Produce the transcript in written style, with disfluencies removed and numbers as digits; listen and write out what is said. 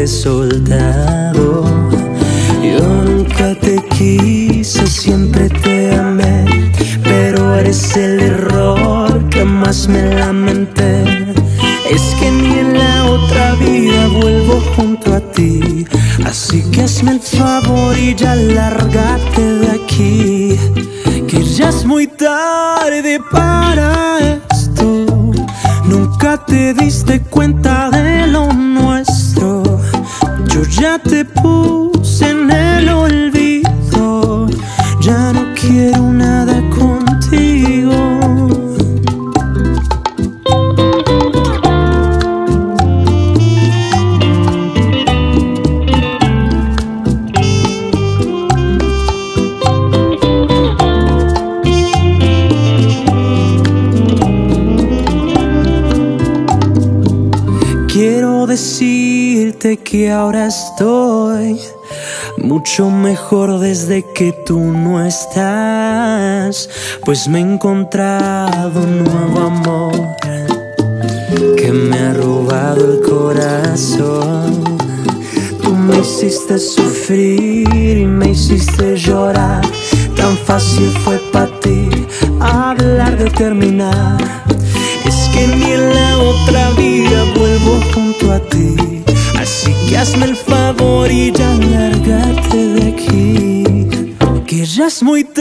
he soltado. Yo nunca te quise, siempre te amé, pero eres el error que más me lamenté. Es que ni en la otra vida vuelvo junto a ti, así que hazme el favor y ya lárgate de aquí, que ya es muy tarde para esto. Nunca te diste cuenta de lo nuestro. Yo ya te puse en el olvido, ya no quiero nada contigo. Quiero decirte que ahora estoy mucho mejor desde que tú no estás, pues me he encontrado un nuevo amor que me ha robado el corazón. Tú me hiciste sufrir y me hiciste llorar, tan fácil fue para ti hablar de terminar. Es que ni en la otra vida vuelvo junto a ti, así que hazme el favor y ya lárgate de aquí, que ya es muy